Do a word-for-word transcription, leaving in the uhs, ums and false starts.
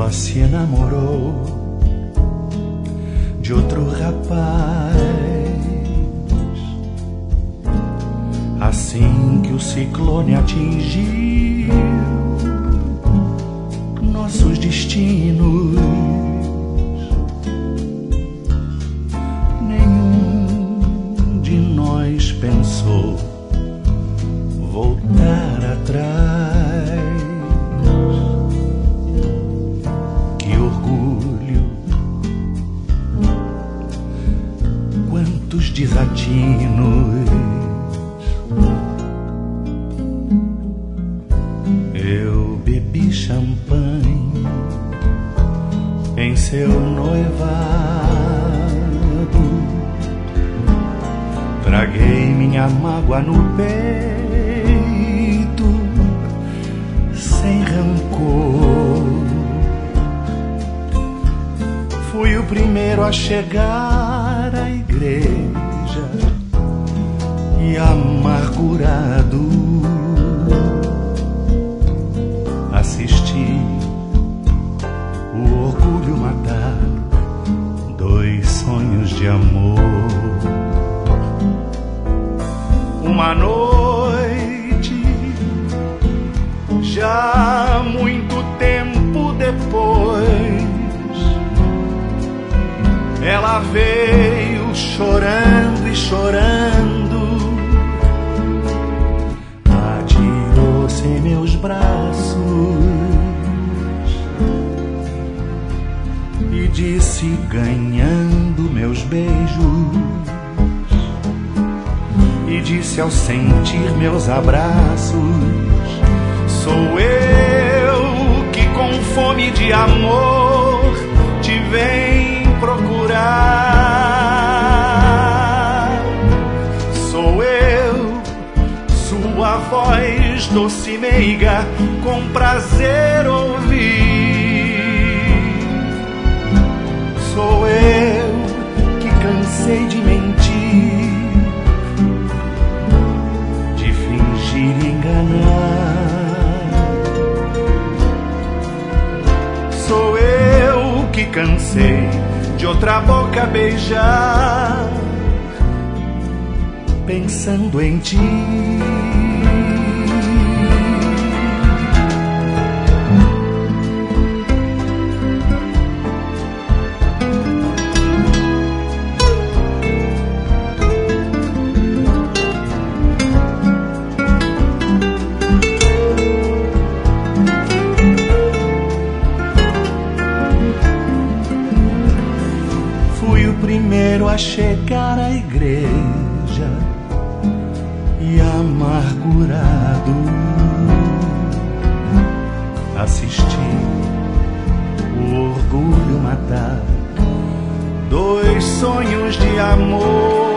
só se enamorou de outro rapaz. Assim que o ciclone atingiu nossos destinos, nenhum de nós pensou voltar atrás. Que orgulho, quantos desatinos. Eu bebi champanhe em seu noivado, traguei minha mágoa no peito sem rancor. Fui o primeiro a chegar à igreja e amargurado assisti o orgulho matar dois sonhos de amor. Uma noite, já muito tempo depois, ela veio chorando e chorando, atirou-se em meus braços e disse, ganhando meus beijos, e disse ao sentir meus abraços, sou eu que com fome de amor te vem procurar. Sou eu, sua voz doce e meiga, com prazer ouvir. Sou eu que cansei de mentir, de fingir e enganar. Sou eu que cansei de outra boca beijar, pensando em ti. Primeiro a chegar à igreja e amargurado assisti o orgulho matar dois sonhos de amor.